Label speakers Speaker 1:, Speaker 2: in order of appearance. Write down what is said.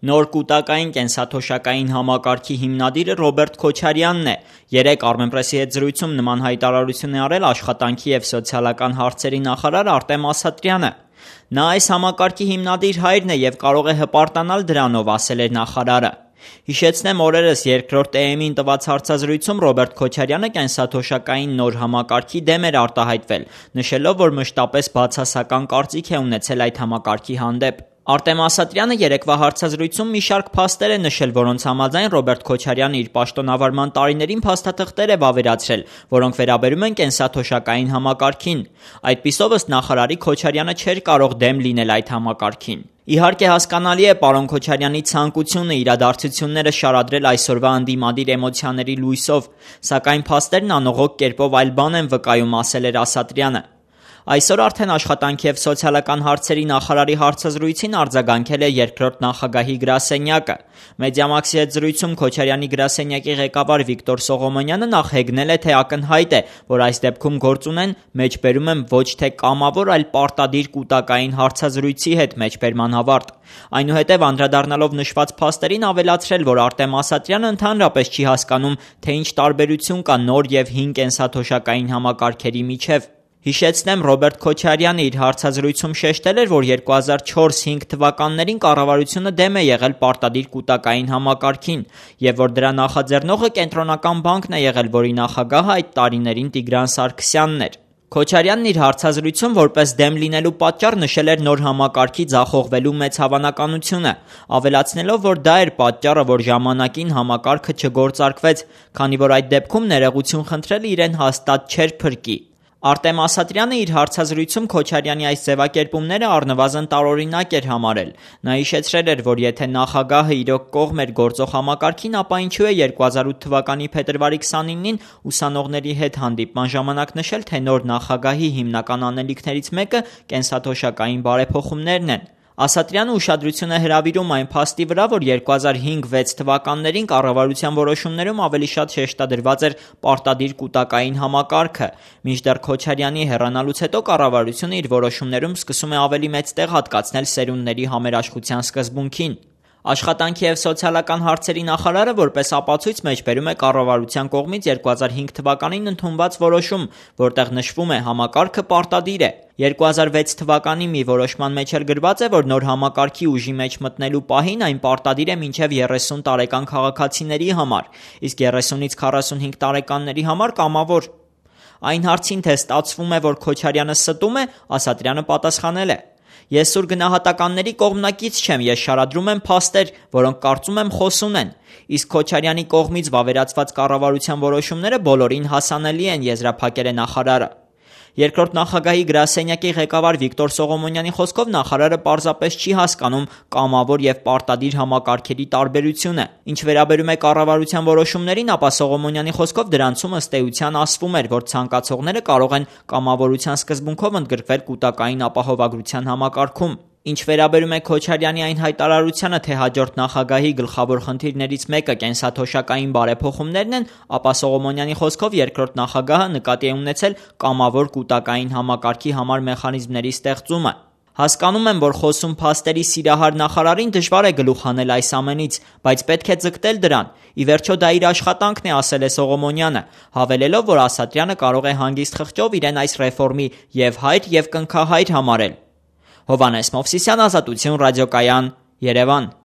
Speaker 1: Նոր կուտակային կենսաթոշակային համակարգի հիմնադիրը Ռոբերտ Քոչարյանն է։ Երեկ Armenpress-ի հետ զրույցում նման հայտարարություն է արել աշխատանքի և սոցիալական հարցերի նախարար Արտեմ Ասատրյանը։ Նա այս համակարգի հիմնադիր հայրն է և կարող է հպարտանալ դրանով, ասել էր նախարարը։ Հիշեցնեմ, օրերս երկրորդ EM-ին տված հարցազրույցում Ռոբերտ Քոչարյանը կենսաթոշակային նոր համակարգի դեմ էր արտահայտվել, նշելով, որ մշտապես բացասական կարծիք է ունեցել այդ համակարգի հանդեպ։ Արտեմ Ասատրյանը երեկվա հարցազրույցում մի շարք փաստեր է նշել, որոնց համաձայն Ռոբերտ Քոչարյանը իր պաշտոնավարման տարիներին փաստաթղթեր է վավերացրել, որոնք վերաբերում են կենսաթոշակային համակարգին։ Այդպիսով, ըստ նախարարի, Քոչարյանը չէր կարող դեմ լինել այդ համակարգին։ Իհարկե հասկանալի է պարոն Քոչարյանի ցանկությունը իրադարձությունները շարադրել այսօրվա ընդդիմադիր էմոցիաների լույսով, սակայն փաստերն անողոք կերպով այլ բան են վկայում, ասել էր Ասատրյանը։ Այսօր արդեն աշխատանքի և սոցիալական հարցերի նախարարի հարցազրույցին արձագանքել է երկրորդ նախագահի գրասենյակը։ Մեդիամաքսի հետ զրույցում Քոչարյանի գրասենյակի ղեկավար Վիկտոր Սողոմոնյանը նախ հեգնել է, թե ակնհայտ է, որ այս դեպքում գործ ունեն, մեջբերում եմ, ոչ թե կամավոր, այլ պարտադիր կուտակային հարցազրույցի հետ, մեջբերման ավարտ։ Այնուհետև անդրադառնալով նշված փաստերին ավելացրել, որ Արտեմ Ասատրյանը ընդհանրապես չի հասկանում, թե ինչ տարբերություն կա նոր և հին կենսաթոշակային համակարգերի միջև։ Հիշեցնեմ, Ռոբերտ Քոչարյանը իր հարցազրույցում շեշտել էր, որ 2004-5 թվականներին կառավարությունը դեմ է եղել պարտադիր կուտակային համակարգին և որ դրա նախաձեռնողը Կենտրոնական բանկն է եղել, որի նախագահը այդ տարիներին Տիգրան Սարգսյանն էր։ Քոչարյանն իր հարցազրույցում որպես դեմ լինելու պատճառ նշել էր նոր համակարգի ձախողվելու մեծ հավանականությունը, ավելացնելով, որ դա էր պատճառը, որ ժամանակին համակարգը չգործարկվեց, քանի որ այդ դեպքում ներողություն խնդրելը իրեն հաստատ չէր փրկի։ Արտեմ Ասատրյանը իր հարցազրույցում Քոչարյանի այս ձևակերպումները առնվազն տարօրինակ էր համարել։ Նա հիշեցրել էր, որ եթե նախագահը իրոք կողմ էր գործող համակարգին, ապա ինչու է 2008 թվականի փետրվարի 29-ին ուսանողների հետ հանդիպման ժամանակ նշել, թե նոր նախագահի հիմնական անելիքներից մեկը կենսաթոշակային բարեփոխումներն են։ Ասատրյանը ուշադրություն է հրավիրում այն փաստի վրա, որ 2005-6 թվականներին կառավարության որոշումներում ավելի շատ շեշտադրված էր պարտադիր կուտակային համակարգը, մինչդեռ Քոչարյանի հեռանալուց հետո կառավարությունը իր որոշումներում սկսում է ավելի մեծ տեղ հատկացնել սերունդների համերաշխության սկզբունքին։ Աշխատանքի և սոցիալական հարցերի նախարարը որպես ապացույց մեջբերում է կառավարության կողմից 2005 թվականին ընդունված որոշում, որտեղ նշվում է համակարգը պարտադիր է։ 2006 թվականի մի որոշման մեջ էլ գրված է, որ նոր համակարգի ուժի մեջ մտնելու պահին այն պարտադիր է մինչև 30 տարեկան քաղաքացիների համար, իսկ 30-ից 45 տարեկանների համար կամավոր։ Այն հարցին, թե ստացվում է, որ Քոչարյանը ստում է, Ասատրյանը պատասխանել է. Ես սուր գնահատականների կողմնակից չեմ, ես շարադրում եմ փաստեր, որոնք կարծում եմ խոսուն են, իսկ Քոչարյանի կողմից վավերացված կառավարության որոշումները բոլորին հասանելի են, եզրափակել է նախարարը։ Երկրորդ նախագահի գրասենյակի ղեկավար Վիկտոր Սողոմոնյանի խոսքով նախարարը պարզապես չի հասկանում կամավոր և պարտադիր համակարգերի տարբերությունը։ Ինչ վերաբերում է կառավարության որոշումներին, ապա Սողոմոնյանի խոսքով դրանցում ըստ էության ասվում էր, որ ցանկացողները կարող են կամավորության սկզբունքով ընդգրկվել կուտակային ապահովագրության համակարգում։ Ինչ վերաբերում է Քոչարյանի այն հայտարարությանը, թե հաջորդ նախագահի գլխավոր խնդիրներից մեկը կենսաթոշակային բարեփոխումներն են, ապա Սողոմոնյանի խոսքով երկրորդ նախագահը նկատի է ունեցել կամավոր կուտակային համակարգի համար մեխանիզմների ստեղծումը։ Հասկանում եմ, որ խոսում փաստերի սիրահար նախարարին դժվար է գլուխ հանել այս ամենից, բայց պետք է ձգտել դրան։ Ի վերջո դա իր աշխատանքն է, ասել է Սողոմոնյանը, հավելելով, որ Ասատրյանը կարող է հանգիստ խղճով իրեն այս ռեֆորմի և հայր և կնքահայր համարել։ Հովհաննես Մովսիսյան, Ազատություն ռադիոկայան, Երևան։